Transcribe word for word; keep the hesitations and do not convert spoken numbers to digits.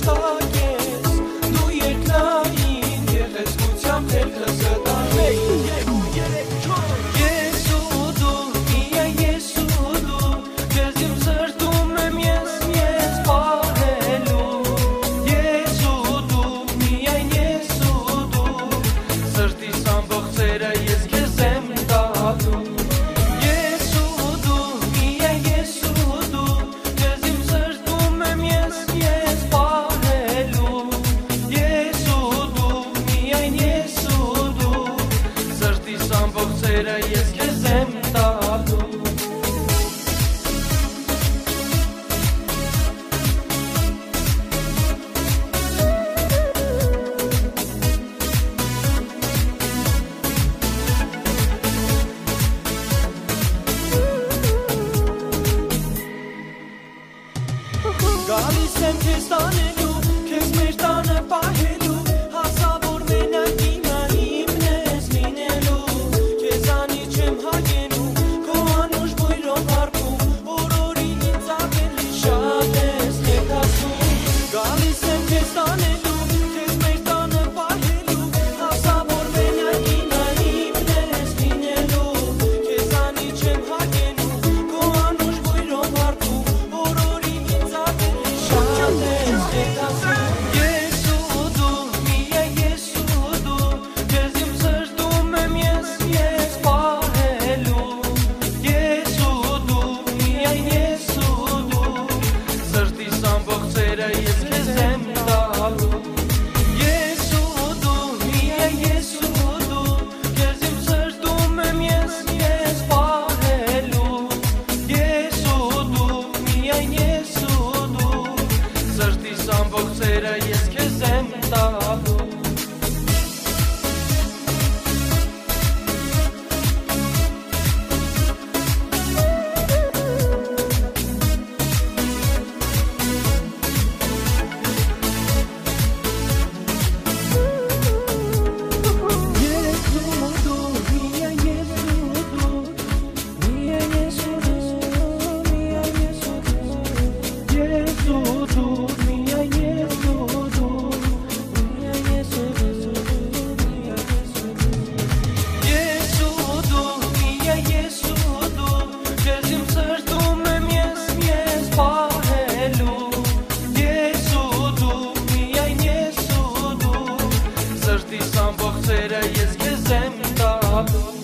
հրեշտակ ես, դու երկնային գեղեցկությամբ հետքս կտար։ Մեկ, երկու, երեք, չորս։ Ես ու դու, միայն ես ու դու, քեզ իմ սրտում եմ ես, ես պահելու։ Ես ու դու, միայն ես ու դու, սրտիս ամբողջ ծերը ես քեզ եմ տալու։ Ես քեզ եմ տալու։ Գալիս եմ քեզ տանելու, քեզ մեր տանը պահելու, հասավ որ մենակ իմա իմն ես լինելու։ Ես քեզ եմ տալու։ Ես քեզ եմ տալու։